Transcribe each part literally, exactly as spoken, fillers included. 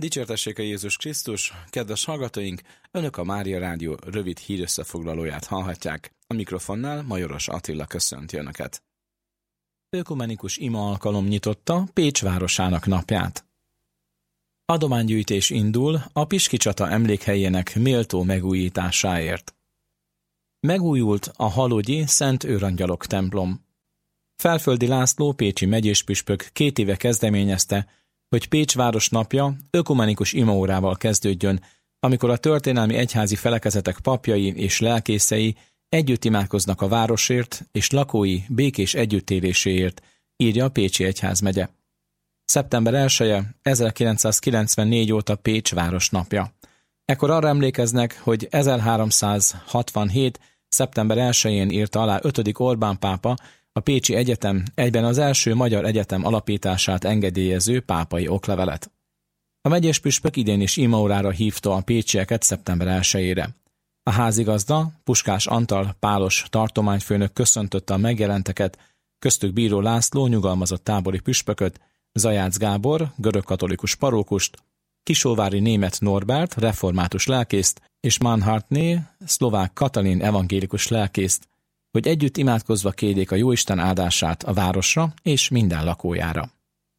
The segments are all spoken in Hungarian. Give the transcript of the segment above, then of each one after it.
Dicsértessék a Jézus Krisztus, kedves hallgatóink! Önök a Mária Rádió rövid hírösszefoglalóját hallhatják. A mikrofonnál Majoros Attila köszönti Önöket. Ökumenikus ima alkalom nyitotta Pécs városának napját. Adománygyűjtés indul a Piskicsata emlékhelyének méltó megújításáért. Megújult a Halogyi Szent Őrangyalok templom. Felföldi László pécsi megyéspüspök két éve kezdeményezte, hogy Pécs város napja ökumenikus imaórával kezdődjön, amikor a történelmi egyházi felekezetek papjai és lelkészei együtt imádkoznak a városért és lakói békés együttéléséért, írja a Pécsi Egyházmegye. szeptember elseje ezerkilencszázkilencvennégy óta Pécs város napja. Ekkor arra emlékeznek, hogy ezerháromszázhatvanhét. szeptember elsején írta alá ötödik Orbán pápa a Pécsi Egyetem egyben az első magyar egyetem alapítását engedélyező pápai oklevelet. A megyéspüspök idén is imaórára hívta a pécsieket szeptember elsejére. A házigazda, Puskás Antal pálos tartományfőnök köszöntötte a megjelenteket, köztük Bíró László nyugalmazott tábori püspököt, Zajácz Gábor, görögkatolikus parókust, Kisóvári Németh Norbert, református lelkészt, és Manhartné, szlovák Katalin evangélikus lelkészt, hogy együtt imádkozva kérjék a Jóisten áldását a városra és minden lakójára.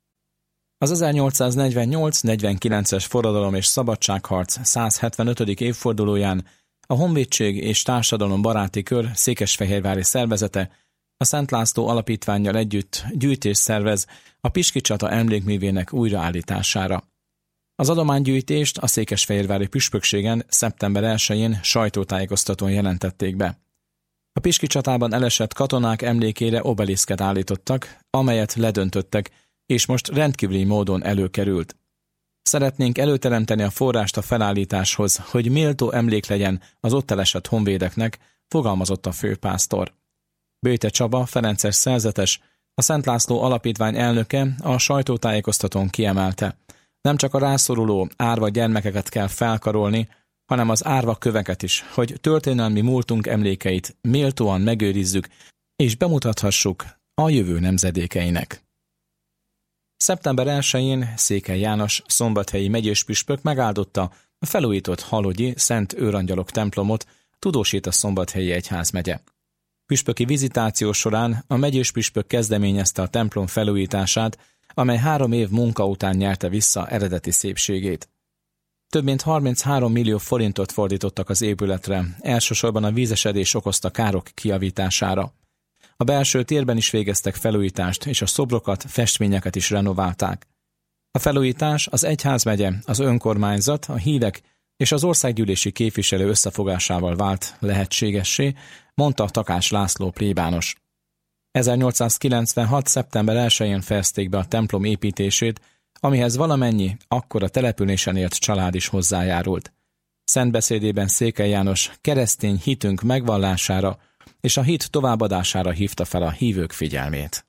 Az ezernyolcszáznegyvennyolc-negyvenkilences forradalom és szabadságharc százhetvenötödik évfordulóján a Honvédség és Társadalom Baráti Kör székesfehérvári szervezete a Szent László Alapítvánnyal együtt gyűjtést szervez a Piskicsata emlékművének újraállítására. Az adománygyűjtést a székesfehérvári püspökségen szeptember elsején sajtótájékoztatón jelentették be. A Piskicsatában elesett katonák emlékére obeliszket állítottak, amelyet ledöntöttek, és most rendkívüli módon előkerült. Szeretnénk előteremteni a forrást a felállításhoz, hogy méltó emlék legyen az ott elesett honvédeknek, fogalmazott a főpásztor. Böjte Csaba, ferences szerzetes, a Szent László Alapítvány elnöke a sajtótájékoztatón kiemelte: nem csak a rászoruló árva gyermekeket kell felkarolni, hanem az árva köveket is, hogy történelmi múltunk emlékeit méltóan megőrizzük, és bemutathassuk a jövő nemzedékeinek. szeptember elsején Székely János szombathelyi megyéspüspök megáldotta a felújított Halogyi Szent Őrangyalok templomot, tudósít a Szombathelyi Egyházmegye. Püspöki vizitáció során a megyéspüspök kezdeményezte a templom felújítását, amely három év munka után nyerte vissza eredeti szépségét. Több mint harminchárom millió forintot fordítottak az épületre, elsősorban a vízesedés okozta károk kijavítására. A belső térben is végeztek felújítást, és a szobrokat, festményeket is renoválták. A felújítás az egyházmegye, az önkormányzat, a hívek és az országgyűlési képviselő összefogásával vált lehetségessé, mondta Takás László plébános. ezernyolcszázkilencvenhat. szeptember elsején fejezték be a templom építését, amihez valamennyi akkor a településen élt család is hozzájárult. Szentbeszédében Székely János keresztény hitünk megvallására és a hit továbbadására hívta fel a hívők figyelmét.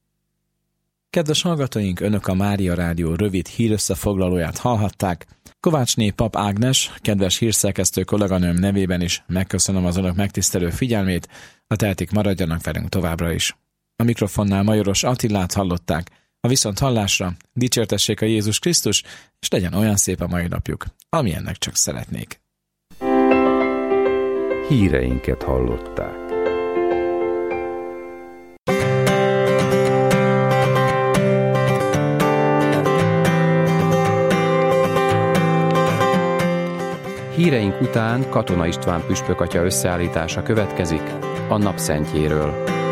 Kedves hallgatóink, Önök a Mária Rádió rövid hírösszefoglalóját hallhatták. Kovácsné Pap Ágnes, kedves hírszerkesztő kolléganőm nevében is megköszönöm az Önök megtisztelő figyelmét, a tehetik maradjanak velünk továbbra is. A mikrofonnál Majoros Attilát hallották, a viszont hallásra dicsértessék a Jézus Krisztus, és legyen olyan szép a mai napjuk, amilyennek csak szeretnék. Híreinket hallották. Híreink után Katona István püspök atya összeállítása következik a napszentjéről.